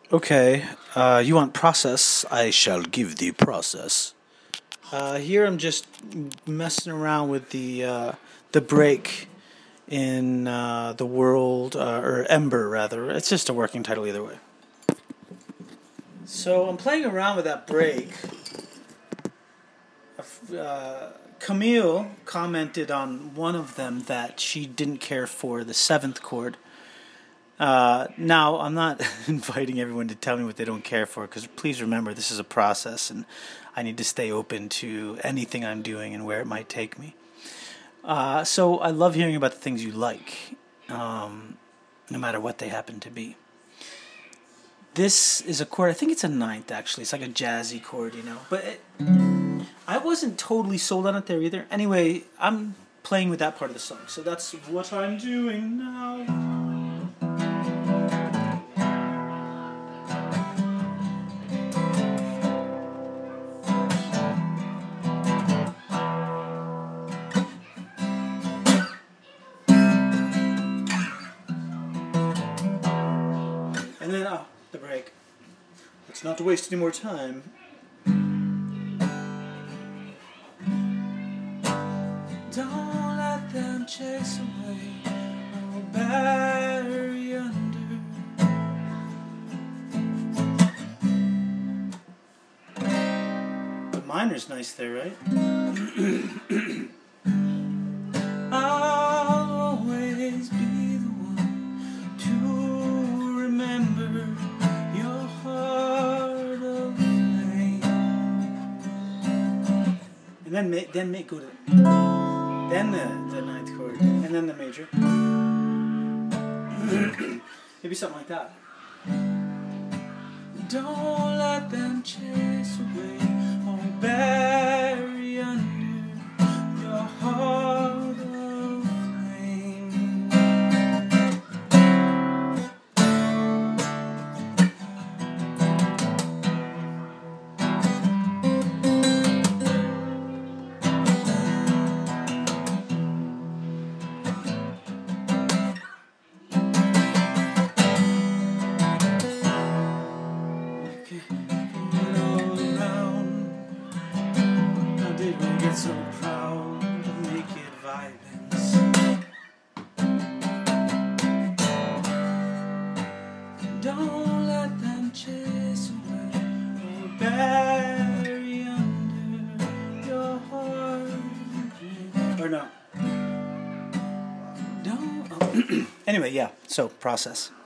Okay, you want process? I shall give thee process. Here I'm just messing around with the break in the world, or Ember rather. It's just a working title either way. So I'm playing around with that break. Camille commented on one of them that she didn't care for the seventh chord. Now, I'm not inviting everyone to tell me what they don't care for, because please remember, this is a process, and I need to stay open to anything I'm doing and where it might take me. So I love hearing about the things you like, no matter what they happen to be. This is a chord, I think it's a ninth, actually. It's like a jazzy chord, But I wasn't totally sold on it there either. Anyway, I'm playing with that part of the song, so that's what I'm doing now. And then, the break. It's not to waste any more time. Don't let them chase away or bury under. The minor's nice there, right? I'll always be the one to remember your heart of flame. And then make go to then the ninth chord, and then the major. Maybe something like that. Don't let them chase away or bury under your heart of flame. So proud of naked violence. Don't let them chase away or bury under your heart. Or no. Don't. Anyway, yeah. So process.